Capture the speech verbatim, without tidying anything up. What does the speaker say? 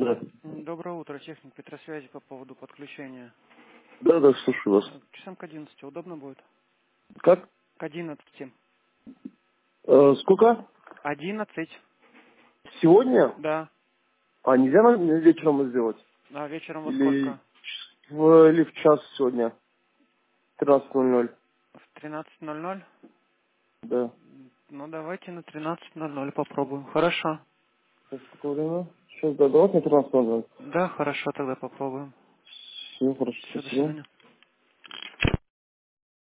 Да. Доброе утро, техник Петросвязи по поводу подключения. Да, да, слушаю вас. Часам к одиннадцати удобно будет? Как? К одиннадцати. Э, сколько? Одиннадцать. Сегодня? Да. А нельзя на- вечером сделать? А вечером во Или сколько? в, или в час сегодня? тринадцать ноль ноль. В тринадцать ноль ноль? Да. Ну, давайте на тринадцать ноль ноль попробуем. Хорошо. Сейчас какое время? Сейчас, да, давайте на тринадцать ноль ноль. Да, хорошо, тогда попробуем. Все, хорошо, Все, до спасибо. свидания.